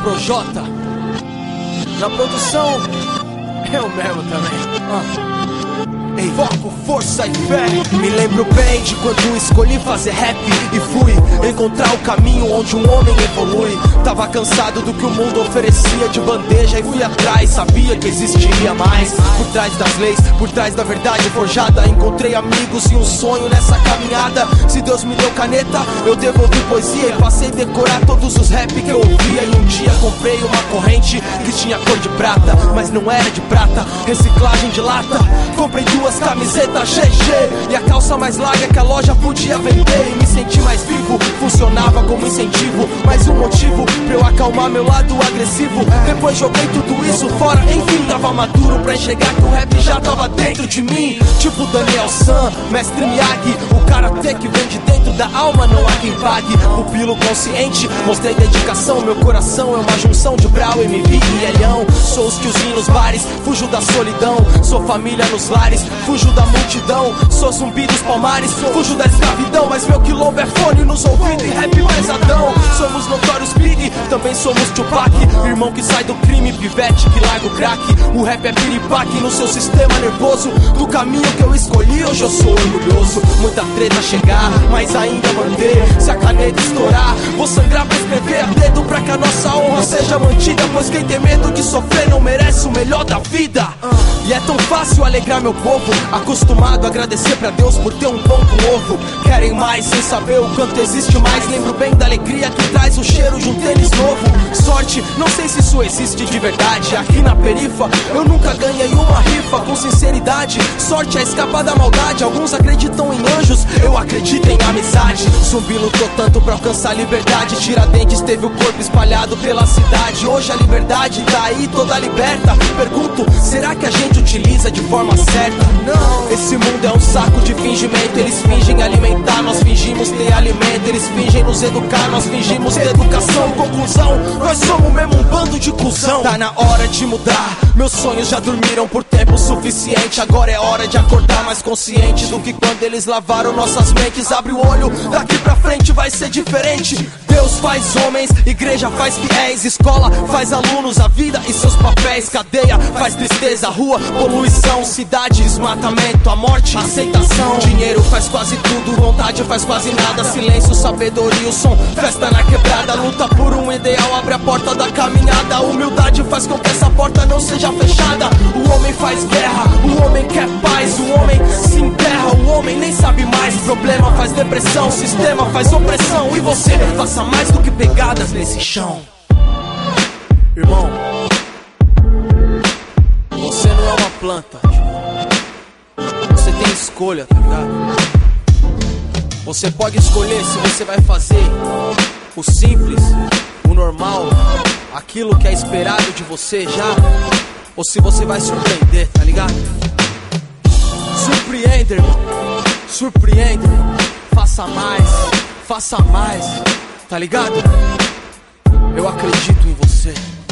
Projota. Na produção, eu mesmo também. Ei, foco, força e fé. Me lembro bem de quando escolhi fazer rap e fui encontrar o caminho onde um homem evolui. Tava cansado do que o mundo oferecia de bandeja e fui atrás, sabia que existiria mais. Por trás das leis, por trás da verdade forjada, encontrei amigos e um sonho nessa caminhada. Se Deus me deu caneta, eu devolvi poesia e passei a decorar todos os rap que eu ouvia. E um dia comprei uma corrente que tinha cor de prata, mas não era de prata, reciclagem de lata. Comprei duas camisetas GG e a calça mais larga que a loja podia vender. E me senti mais vivo, funcionava como incentivo, mais um motivo pra eu acalmar meu lado agressivo. Depois joguei tudo isso fora, enfim, tava maduro pra enxergar que o rap já tava dentro de mim. Tipo Daniel San, Mestre Miyagi, o karatê que vem de dentro da alma, não há quem pague. Pupilo consciente, mostrei dedicação, meu coração é uma junção de Brau, MV e Elhão. Sou os tiozinhos nos bares, fujo da solidão, sou família nos lares, fujo da multidão, sou zumbi dos palmares, fujo da escravidão, mas meu quilombo é fone nos ouvidos e rap pesadão. Somos notórios Big, também somos Tupac, irmão que sai do crime, pivete que larga o crack. O rap é piripaque no seu sistema nervoso. Do caminho que eu escolhi, hoje eu sou orgulhoso. Muita treta chegar, mas ainda manter. Se a caneta estourar, vou sangrar pra escrever a dedo pra que a nossa honra seja mantida, pois quem tem medo de sofrer não merece o melhor da vida. E é tão fácil alegrar meu povo, acostumado a agradecer pra Deus por ter um pão com ovo. Querem mais sem saber o quanto existe mais. Lembro bem da alegria que traz o cheiro de um tênis novo. Sorte, não sei se isso existe de verdade. Aqui na perifa eu nunca ganhei uma rifa. Com sinceridade, sorte é escapar da maldade. Alguns acreditam em anjos, eu acredito em amizade. Zumbi lutou tanto pra alcançar a liberdade. Tiradentes teve o corpo espalhado pela cidade. Hoje a liberdade tá aí toda liberta. Pergunto, será que a gente utiliza de forma certa? Não. Esse mundo é um saco de fingimento. Eles fingem alimentar, nós fingimos ter alimento. Eles fingem nos educar, nós fingimos ter educação. Conclusão, nós somos mesmo um bando de cuzão. Tá na hora de mudar, meus sonhos já dormiram por tempo suficiente. Agora é hora de acordar mais consciente do que quando eles lavaram nossas mentes. Abre o olho, daqui pra frente vai ser diferente. Deus faz homens, igreja faz fiéis, escola faz alunos, a vida e seus papéis. Cadeia faz tristeza, rua, poluição, cidade, desmatamento, a morte, aceitação. Dinheiro faz quase tudo, vontade faz quase nada. Silêncio, sabedoria, o som, festa na quebrada. Luta por um ideal, abre a porta da caminhada. Humildade faz com que essa porta não seja fechada. O homem faz guerra, o homem quer paz. O homem se enterra, o homem nem sabe mais. Problema faz depressão, sistema faz opressão. E você faça mais do que pegadas nesse chão. Irmão, você não é uma planta, você tem escolha, tá ligado? Você pode escolher se você vai fazer o simples, o normal, aquilo que é esperado de você já, ou se você vai surpreender, tá ligado? Surpreenda, irmão, surpreenda, irmão. Faça mais, tá ligado? Eu acredito em você.